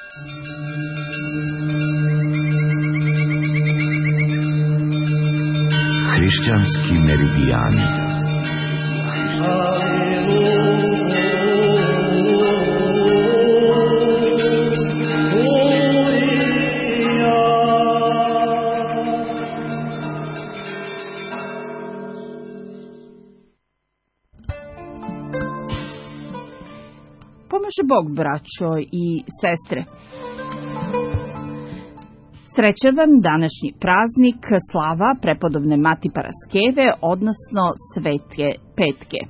Hrišćanski meridijani. Pomaže Bog, braćo i sestre. Srećan vam današnji praznik slava prepodobne Mati Paraskeve, odnosno Svete petke.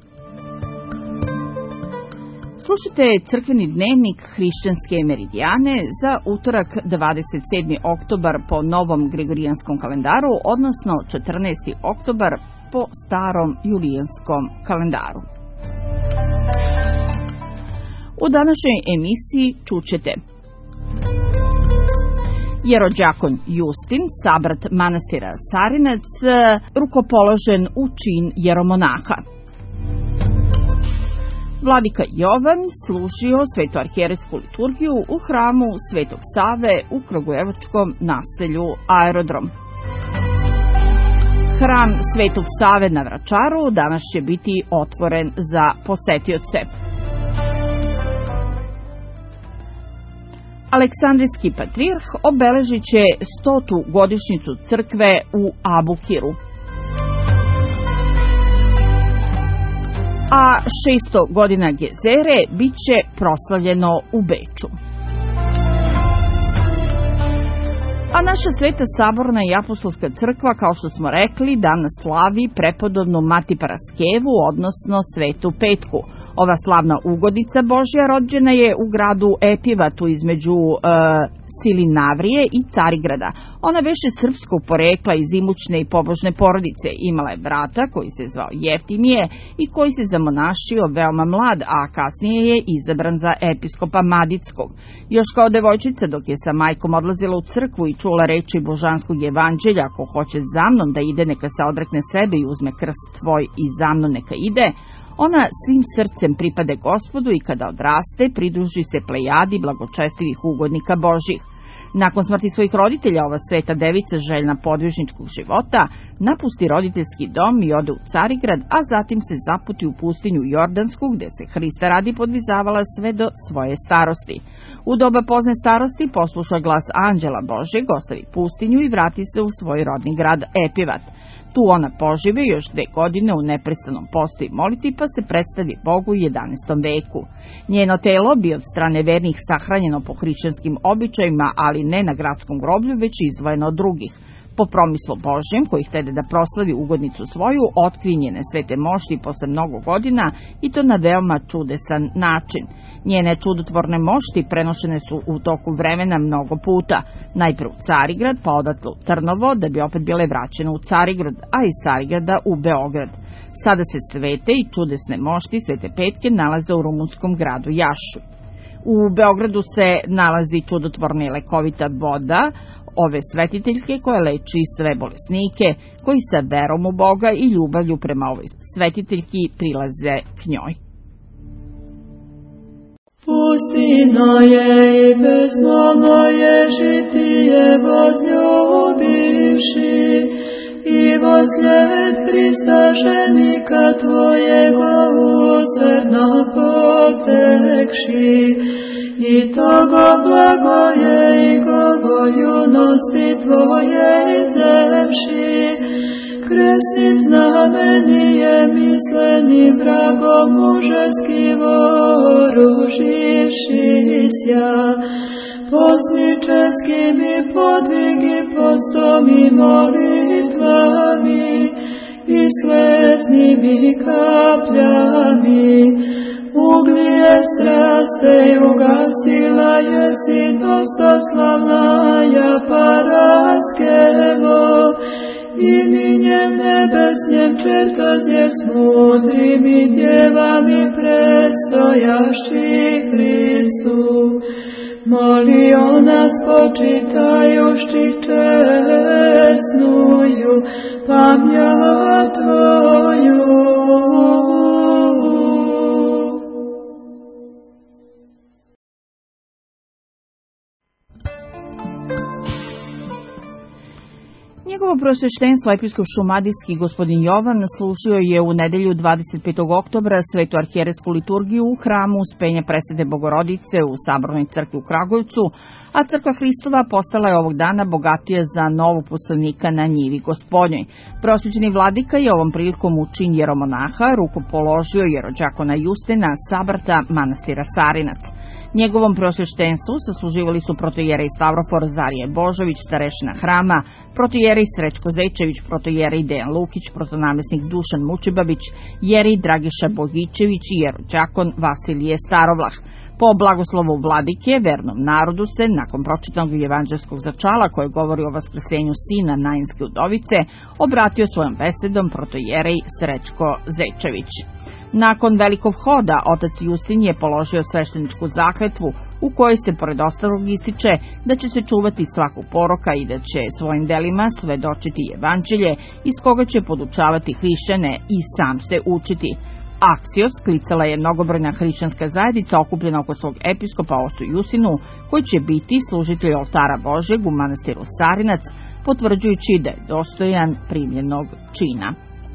Slušajte crkveni dnevnik Hrišćanske meridijane za utorak 27. oktobar po novom Gregorijanskom kalendaru, odnosno 14. oktobar po starom Julijanskom kalendaru. U današnjoj emisiji čućete: jerođakon Justin, sabrat manastira Sarinac, rukopoložen u čin jeromonaha. Vladika Jovan služio svetoarhijerejsku liturgiju u hramu Svetog Save u kragujevačkom naselju Aerodrom. Hram Svetog Save na Vračaru danas će biti otvoren za posetioce. Aleksandrijski patrijarh obeležit će 100. godišnjicu crkve u Abukiru. A 600 godina Gezere bit će proslavljeno u Beču. A naša Sveta saborna i apostolska crkva, kao što smo rekli, danas slavi prepodobnu Mati Paraskevu, odnosno Svetu petku. Ova slavna ugodica Božja rođena je u gradu Epivatu između Silinavrije i Carigrada. Ona veše srpskog porekla iz imućne i pobožne porodice. Imala je brata koji se zvao Jeftimije i koji se zamonašio veoma mlad, a kasnije je izabran za episkopa Madickog. Još kao devojčica, dok je sa majkom odlazila u crkvu i čula reči božanskog evanđelja: ako hoće za mnom da ide, neka se odrekne sebe i uzme krst tvoj i za mnom neka ide, ona svim srcem pripade Gospodu i kada odraste pridruži se plejadi blagočestivih ugodnika Božjih. Nakon smrti svojih roditelja, ova sveta devica, željna podvižničkog života, napusti roditeljski dom i ode u Carigrad, a zatim se zaputi u pustinju Jordansku, gde se Hrista radi podvizavala sve do svoje starosti. U doba pozne starosti posluša glas anđela Božjeg, ostavi pustinju i vrati se u svoj rodni grad Epivat. Tu ona požive još 2 godine u neprestanom postu i molitvi, pa se predstavi Bogu u 11. veku. Njeno telo bi od strane vernih sahranjeno po hrišćanskim običajima, ali ne na gradskom groblju, već izdvojeno od drugih. Po promislu Božjem, koji htede da proslavi ugodnicu svoju, otkrije njene svete mošti posle mnogo godina, i to na veoma čudesan način. Njene čudotvorne mošti prenošene su u toku vremena mnogo puta, najpre u Carigrad, pa odatle u Trnovo, da bi opet bile vraćene u Carigrad, a iz Carigrada u Beograd. Sada se svete i čudesne mošti Svete petke nalaze u rumunskom gradu Jašu. U Beogradu se nalazi čudotvorna i lekovita voda ove svetiteljke koja leči sve bolesnike, koji sa verom u Boga i ljubavlju prema ovoj svetiteljki prilaze k njoj. Pustina je i bezmolno je žitije возljubivši, i vosled Hrista ženika tvojega usrdno potekši, i togo blagoje i govojunosti tvoje izrevši, kresnim znamenijem mislenim vragom mužeski voruživšisja, posničeskim i podvigi postom i molitvami i sleznim i kapljami, uglije straste ugasila jesi dostoslavnaja Paraskevo, i ninjem nebesnjem čertozje s mudrim i djevami predstojašći Hristu. Molio nas počitajušći česnuju pamja tvoju. Njegovo preosveštenstvo episkop šumadijski gospodin Jovan služio je u nedelju 25. oktobra svetu arhijerejsku liturgiju u hramu Uspenja Presvete Bogorodice u Sabornoj crkvi u Kragujevcu, a crkva Hristova postala je ovog dana bogatija za novog poslanika na njivi Gospodnjoj. Preosvećeni vladika je ovom prilikom u čin jeromonaha rukopoložio jerođakona Justena Sabrata manastira Sarinac. Njegovom preosveštenstvu sasluživali su protojerej Stavrofor Zarije Božović, starešina hrama, protojerej Srećko Zečević, protojerej Dejan Lukić, protonamjesnik Dušan Mučibabić, jerej Dragiša Bogićević i jerođakon Vasilije Starovlah. Po blagoslovu vladike, vernom narodu se, nakon pročitanog evanđelskog začala koje govori o vaskrsenju sina Nainske udovice, obratio svojom besedom protojerej Srećko Zečević. Nakon velikog hoda, otac Justin je položio svešteničku zakletvu u kojoj se pored ostalog ističe da će se čuvati svakog poroka i da će svojim delima svedočiti evanđelje iz koga će podučavati hrišćane i sam se učiti. Aksios klicala je mnogobrojna hrišćanska zajednica okupljena oko svog episkopa ocu Justinu, koji će biti služitelj oltara Božjeg u manastiru Sarinac, potvrđujući da je dostojan primljenog čina.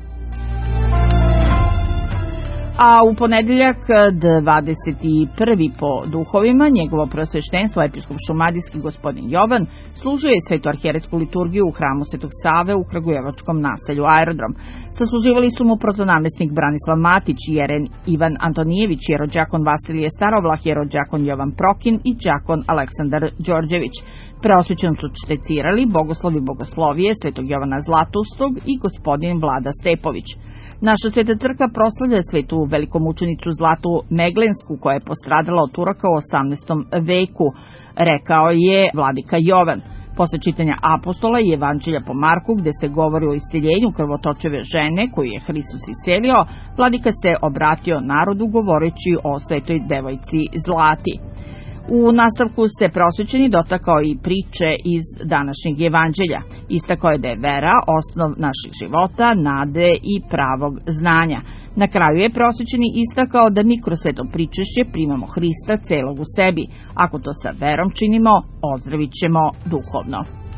A u ponedeljak 21. po duhovima njegovo preosveštenstvo episkop šumadijski gospodin Jovan služio je svetu arhijerejsku liturgiju u hramu Svetog Save u kragujevačkom naselju Aerodrom. Sasluživali su mu protonamjesnik Branislav Matić, jeren Ivan Antonijević, jerođakon Vasilije Starovlah, jerođakon Jovan Prokin i đakon Aleksandar Đorđević. Preosvećeno su čtecirali bogoslovi bogoslovije Svetog Jovana Zlatoustog i gospodin Vlada Stepović. Naša sveta crkva proslavlja svetu velikomučenicu Zlatu Meglensku, koja je postradala od Turaka u 18. veku, rekao je vladika Jovan. Posle čitanja apostola i evanđelja po Marku, gde se govori o isceljenju krvotočeve žene koju je Hristos iscelio, vladika se obratio narodu govoreći o svetoj devojci Zlati. U nastavku se preosvećeni dotakao i priče iz današnjeg evanđelja. Istakao je da je vera osnov naših života, nade i pravog znanja. Na kraju je preosvećeni istakao da mi kroz sveto pričešće primamo Hrista celog u sebi. Ako to sa verom činimo, ozdravit ćemo duhovno.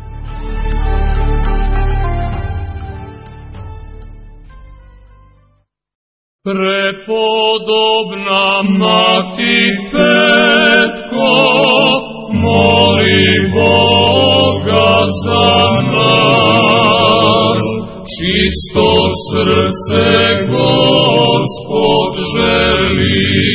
Prepodobna mati Petko, moli Boga za nas. Čisto srce Gospod želi,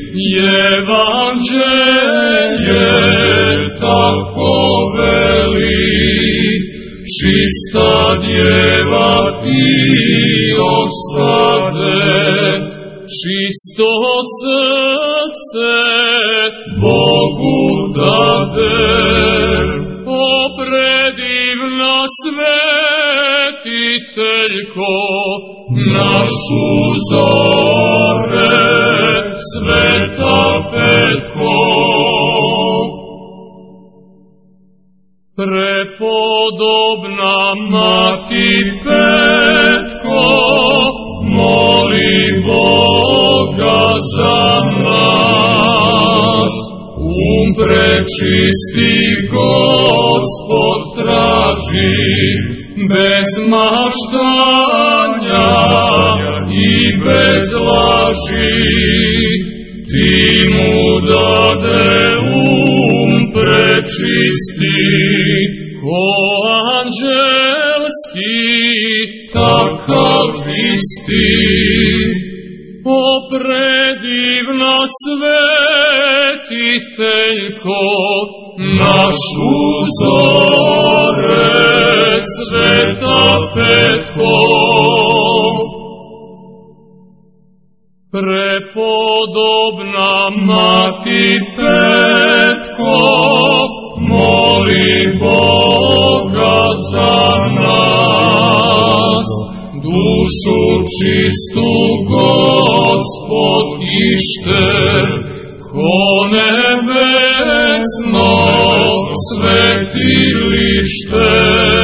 evanđelje tako veli. Čista djeva ti ostade, čisto srce Bogu dade. O predivna svetiteljko, našu zore, sveta Petko. Prepodobna mati Petko, moli Boga za nas. Prečisti Gospod traži, bez maštanja i bez laži. Ti mu dade prečisti, ko anđelski, takav isti. O predivna svetiteljko, našu zore, sveta Petko. Prepodobna mati Petko, moli Boga za nas. Dušu čistu Gospod ište, ko nebesno svetilište.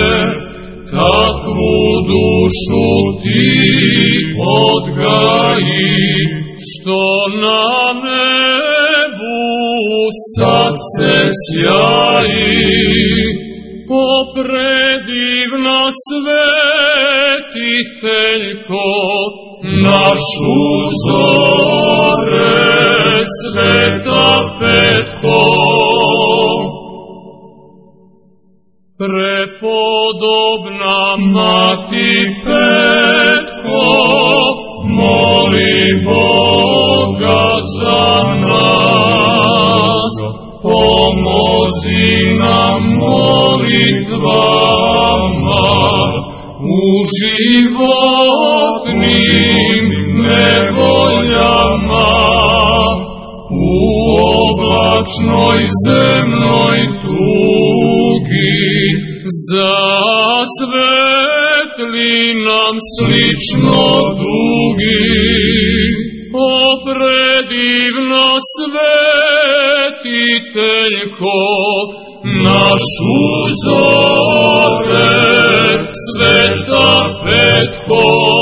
Takvu dušu ti odgaji, što na nebu sad se sjaji. o predivna svetiteljko, našu zore, sveta Petko. Prepodobna mati Petko, moli Boga za nas, pomozi nam molitvama u životnim nevoljama, u oblačnoj zemnoj tugi, zasvetli nam slično dugi. O predivna svetiteljko, našu zore, sveta Petko.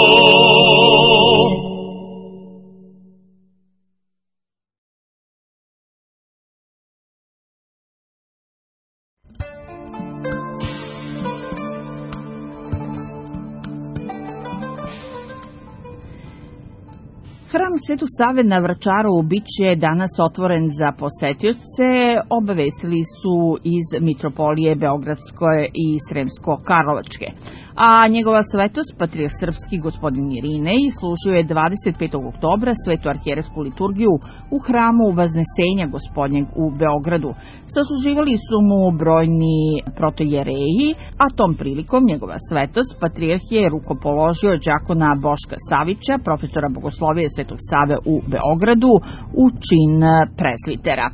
Hram Svetog Save na Vračarovu biće danas otvoren za posetioce, obavestili su iz Mitropolije Beogradske i Sremsko-Karlovačke. A njegova svetost, patrijarh srpski gospodin Irinej, služio je 25. oktobra svetu arhijerejsku liturgiju u hramu Vaznesenja Gospodnjeg u Beogradu. Sasluživali su mu brojni protojereji, a tom prilikom njegova svetost, patrijarh je rukopoložio đakona Boška Savića, profesora bogoslovije Svetog Save u Beogradu, u čin prezvitera.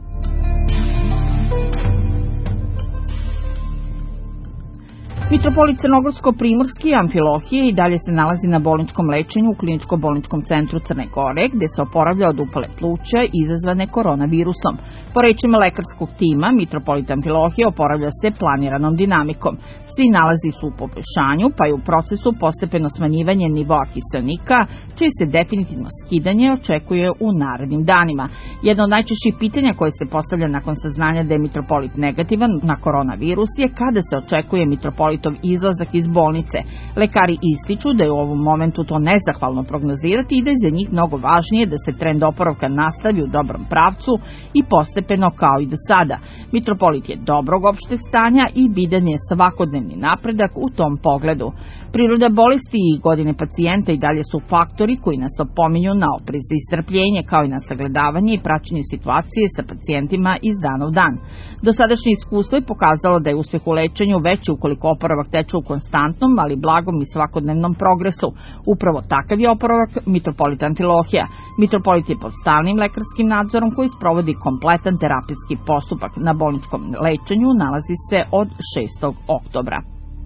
Mitropolit Crnogorsko-Primorski Amfilohije i dalje se nalazi na bolničkom lečenju u Kliničko-bolničkom centru Crne Gore, gde se oporavlja od upale pluća izazvane koronavirusom. Po rečima lekarskog tima, Mitropolit Amfilohije oporavlja se planiranom dinamikom. Svi nalazi su u poboljšanju, pa je u procesu postepeno smanjivanje nivoa kiseonika, čije se definitivno skidanje očekuje u narednim danima. Jedno od najčešćih pitanja koje se postavlja nakon saznanja da je mitropolit negativan na koronavirus je kada se očekuje mitropolitov izlazak iz bolnice. Lekari ističu da je u ovom momentu to nezahvalno prognozirati i da je za njih mnogo važnije da se trend oporavka nastavi u dobrom pravcu i postepeno kao i do sada. Mitropolit je dobrog opšteg stanja i bidan je svakodnevni napredak u tom pogledu. Priroda bolesti i godine pacijenta i dalje su faktori koji nas opominju na oprez i strpljenje, kao i na sagledavanje i praćenje situacije sa pacijentima iz dana u dan. Dosadašnje iskustvo je pokazalo da je uspeh u lečenju veći ukoliko oporavak teče u konstantnom, ali blagom i svakodnevnom progresu. Upravo takav je oporavak Mitropolita Amfilohija. Mitropolit je pod stalnim lekarskim nadzorom koji sprovodi kompletan terapijski postupak. Na bolničkom lečenju nalazi se od 6. oktobra.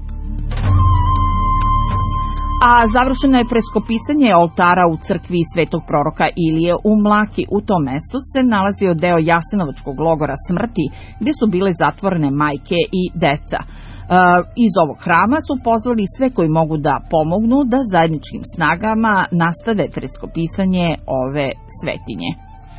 A završeno je freskopisanje oltara u crkvi Svetog proroka Ilije u Mlaki. U tom mestu se nalazio deo Jasenovačkog logora smrti, gde su bile zatvorene majke i deca. Iz ovog hrama su pozvali sve koji mogu da pomognu da zajedničkim snagama nastave freskopisanje ove svetinje.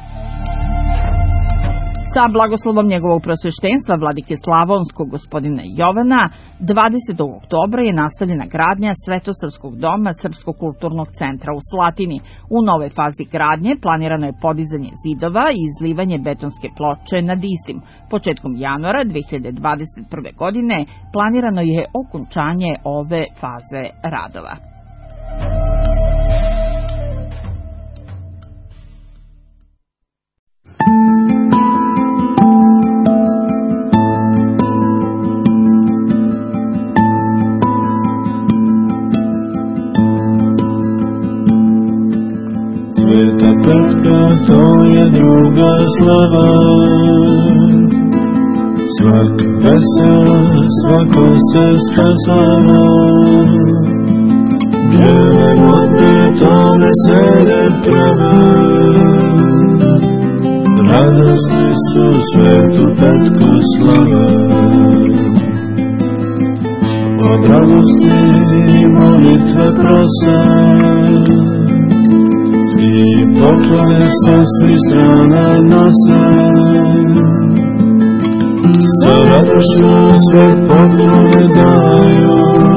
Sa blagoslovom njegovog preosveštenstva vladike Slavonskog gospodina Jovana, 20. oktobra je nastavljena gradnja Svetosavskog doma Srpskog kulturnog centra u Slatini. U novoj fazi gradnje planirano je podizanje zidova i izlivanje betonske ploče nad istim. Početkom januara 2021. godine planirano je okončanje ove faze radova. Sveta Petka, to je druga slava, svak vesel, svako se skazava. Bijele vode, to veselje prave, radosni su Svetu Petku slave. Od radosti i molitve prose, i poklone sa svih strana nose. Sa radošću došlo sve poklone daju,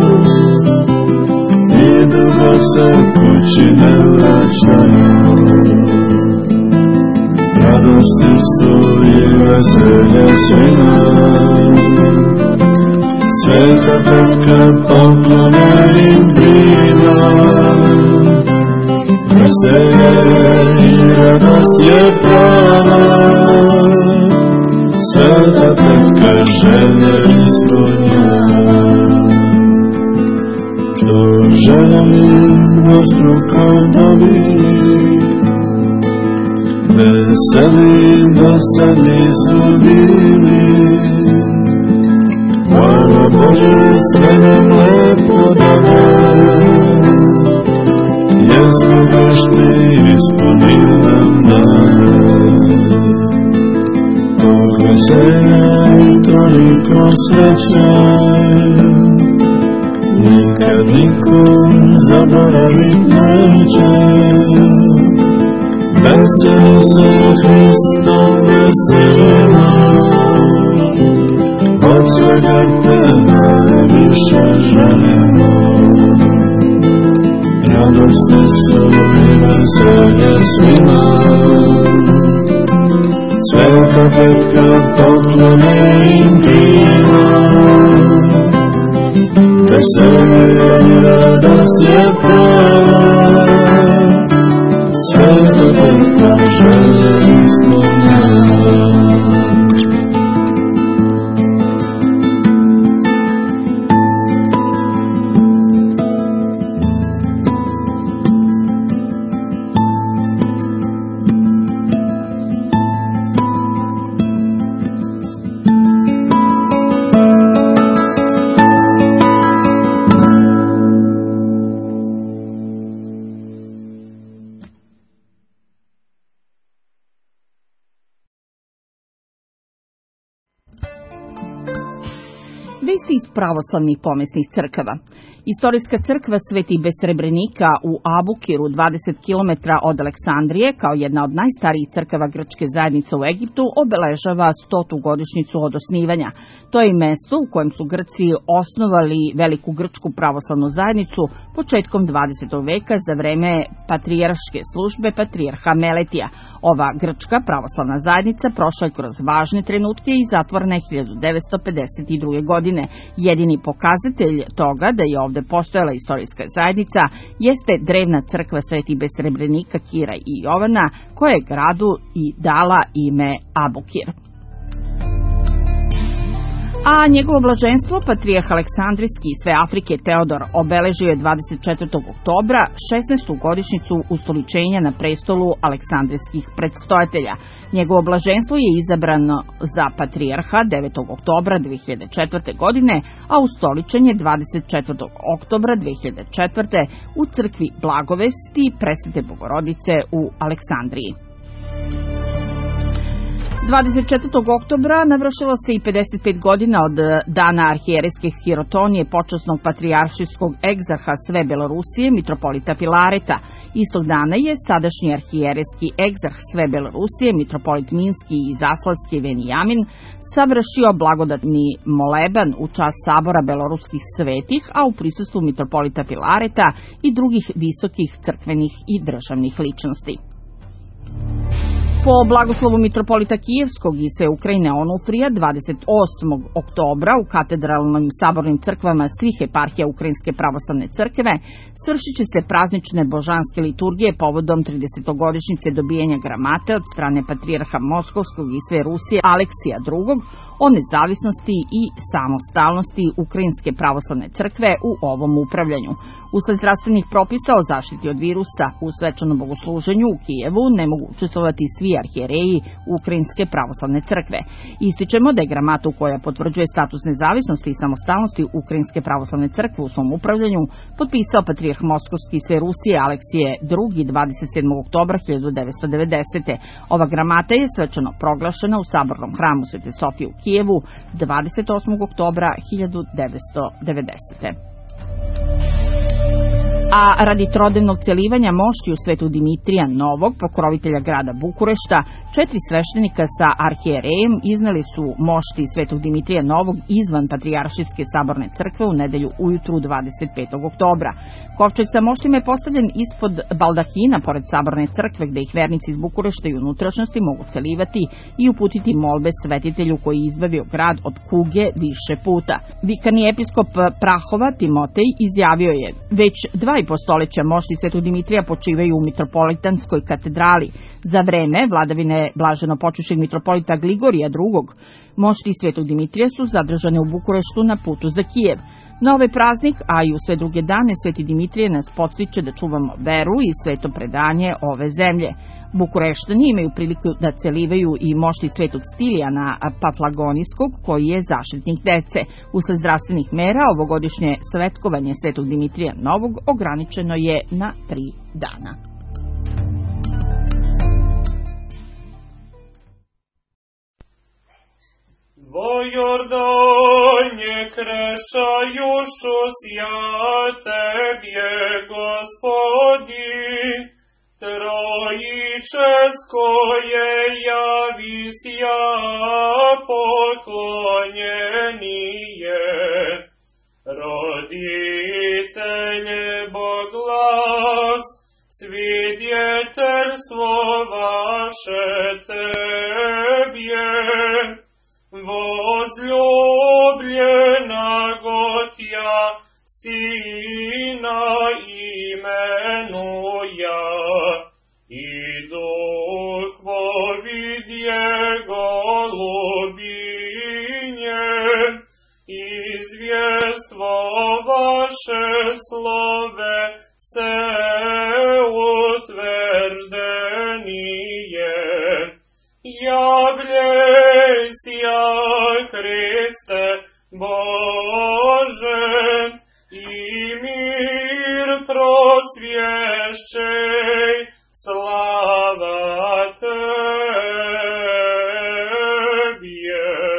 i dugo se kući ne vraćaju. Radosti su i veselje svima, Sveta Petka poklone im prima. Veselje i radost je prava, Sveta Petka želje ispunja. Što želim dvostruko dobiti, veseli do sad nisu bili. Hvala Bože, sve nam lepo dade, jer smo grešni ispunili nam nade. Tog veselja i toliko sreće nikad nikom zaboravit neće. Veseli se Hristom veselimo, od svega te najviše želimo. Radosti su i veselje svima, Sveta Petka poklone im prima. Veselje i radost je prava, Sveta Petka želje ispunja. Vesti iz pravoslavnih pomesnih crkava. Istorijska crkva Sveti Besrebrenika u Abukiru, 20 km od Aleksandrije, kao jedna od najstarijih crkava grčke zajednice u Egiptu, obeležava 100. godišnjicu od osnivanja. To je i mesto u kojem su Grci osnovali veliku grčku pravoslavnu zajednicu početkom 20. veka za vreme patrijarške službe patrijarha Meletija. Ova grčka pravoslavna zajednica prošla je kroz važne trenutke i zatvorena je 1952. godine. Jedini pokazatelj toga da je ovde postojala istorijska zajednica jeste drevna crkva Sveti Besrebrenika, Kira i Jovana, koja je gradu i dala ime Abukir. A njegovo blaženstvo, patrijarh Aleksandrijski i sve Afrike Teodor, obeležio je 24. oktobra 16. godišnjicu ustoličenja na prestolu aleksandrijskih predstojatelja. Njegovo blaženstvo je izabrano za patrijarha 9. oktobra 2004. godine, a ustoličen je 24. oktobra 2004. u crkvi Blagovesti Presvete Bogorodice u Aleksandriji. 24. oktobra navršilo se i 55 godina od dana arhijerejske hirotonije počasnog patrijaršijskog egzarha sve Belorusije, mitropolita Filareta. Istog dana je sadašnji arhijerejski egzarh sve Belorusije, mitropolit Minski i Zaslavski Venijamin, savršio blagodatni moleban u čast sabora beloruskih svetih, a u prisustvu mitropolita Filareta i drugih visokih crkvenih i državnih ličnosti. Po blagoslovu mitropolita Kijevskog i sve Ukrajine Onufrija 28. oktobra u katedralnim sabornim crkvama svih eparhija Ukrajinske pravoslavne crkve svršit će se praznične božanske liturgije povodom 30-godišnjice dobijanja gramate od strane patrijarha Moskovskog i sve Rusije Aleksija II. O nezavisnosti i samostalnosti Ukrajinske pravoslavne crkve u ovom upravljanju. Usled zdravstvenih propisa o zaštiti od virusa u svečanom bogosluženju u Kijevu ne mogu učestvovati svi arhijereji Ukrajinske pravoslavne crkve. Ističemo da je gramatu koja potvrđuje status nezavisnosti i samostalnosti Ukrajinske pravoslavne crkve u svom upravljanju potpisao patrijarh Moskovski i sve Rusije Aleksije II. 27. oktobra 1990. Ova gramata je svečano proglašena u sabornom hramu Svete Sofije u Kijevu 28. oktobra 1990. A radi trodnevnog celivanja moštiju Svetog Dimitrija Novog, pokrovitelja grada Bukurešta, 4 sveštenika sa arhijerejem izneli su mošti Svetog Dimitrija Novog izvan Patrijaršijske saborne crkve u nedelju ujutru 25. oktobra. Kovčeg sa moštima je postavljen ispod baldahina pored saborne crkve, gde ih vernici iz Bukurešta i unutrašnjosti mogu celivati i uputiti molbe svetitelju koji je izbavio grad od kuge više puta. Vikani episkop Prahova Timotej izjavio je: već 2,5 stoleća mošti Svetog Dimitrija počivaju u Mitropolitanskoj katedrali. Za vreme vladavine blaženo počivšeg mitropolita Gligorija II, mošti Svetog Dimitrija su zadržane u Bukureštu na putu za Kijev. Na ovaj praznik, a i u sve druge dane, Sveti Dimitrije nas podstiče da čuvamo veru i sveto predanje ove zemlje. Bukureštani imaju priliku da celivaju i mošti Svetog Stilijana Paphlagonijskog, koji je zaštitnik dece. Usled zdravstvenih mera, ovogodišnje svetkovanje Svetog Dimitrija Novog ograničeno je na 3 dana. Jordanie krešćajušću ja Tebje, Gospodi, Trojičeskoje javis ja poklonjenije, roditelje Boglas, svidjetelstvo vaše Tebje, возлюблена Готя, Сина именуя, и Дух повидье голубине, извество ваше слове се утверждение. Являйся, Христе Боже, и мир просвещай, слава Тебе.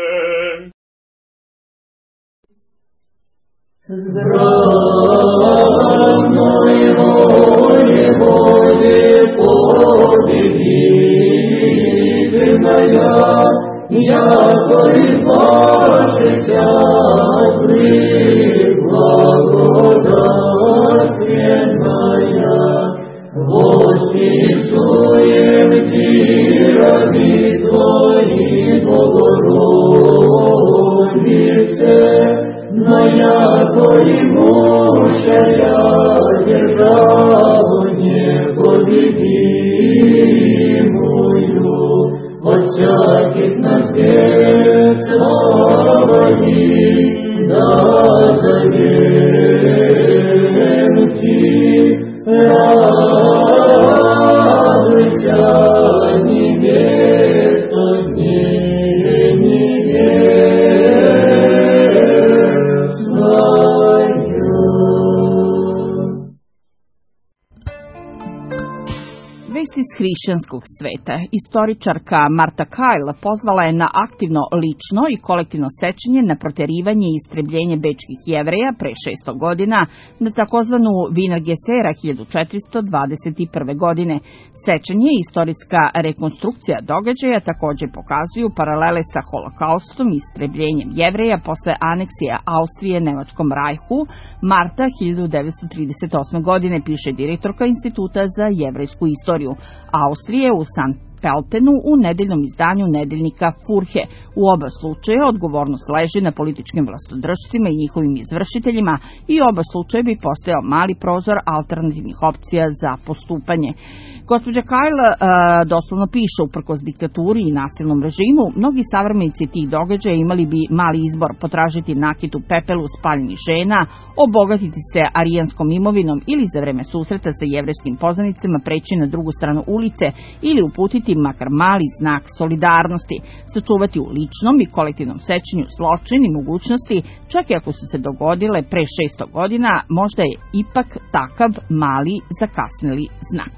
Здравной воли победительная, яко избавшийся от злых, благодатственная, восписуем Тирами Твои, Богородице, но яко имущая державу непобедимую, от всяких нас бед слава ей, да завем Ти, радуйся, невеста, Iz hrišćanskog sveta. Istoričarka Marta Kyle pozvala je na aktivno lično i kolektivno sećanje na proterivanje i istrebljenje bečkih Jevreja pre 600 godina na takozvanu Wiener Gesera 1421. godine. Sećanje i istorijska rekonstrukcija događaja također pokazuju paralele sa holokaustom i istrebljenjem Jevreja posle aneksije Austrije Nemačkom Rajhu marta 1938. godine, piše direktorka Instituta za jevrejsku istoriju Austrije u St. Peltenu u nedeljnom izdanju nedeljnika Furhe. U oba slučaja odgovornost leži na političkim vlastodržcima i njihovim izvršiteljima i oba slučaja bi postojao mali prozor alternativnih opcija za postupanje. Gospođa Kyle doslovno piše, uprkos diktaturi i nasilnom režimu, mnogi savremenici tih događaja imali bi mali izbor: potražiti nakitu pepelu spaljenih žena, obogatiti se arijanskom imovinom ili za vreme susreta sa jevrejskim poznanicima preći na drugu stranu ulice ili uputiti makar mali znak solidarnosti, sačuvati u ličnom i kolektivnom sećanju zločin i mogućnosti, čak i ako su se dogodile pre 600 godina, možda je ipak takav mali zakasneli znak.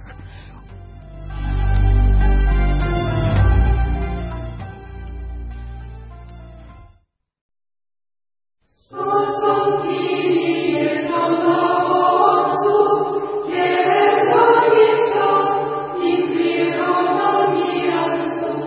Thank you.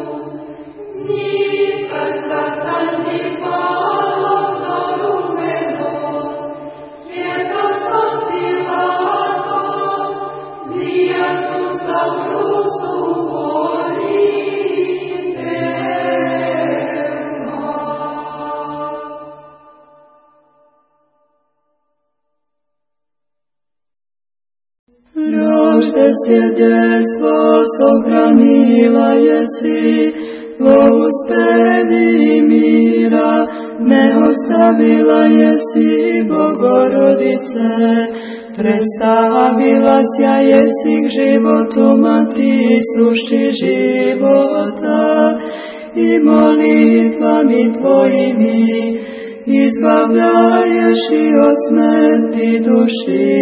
svjedstvo sohranila jesi, vo uspedi mira ne ostavila jesi, Bogorodice. Predstavila sja jesi k životu, mati sušći života, i molitvami tvojimi izbavljaješ i od smrti duši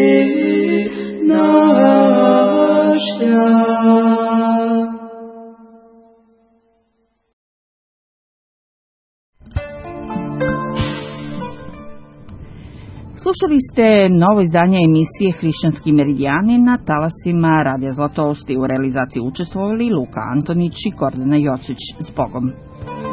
naša. Slušali ste novo izdanje emisije Hrišćanski meridijani na talasima Radija Zlatousti. U realizaciji učestvovali Luka Antonić i Gordana Jocić. S Bogom.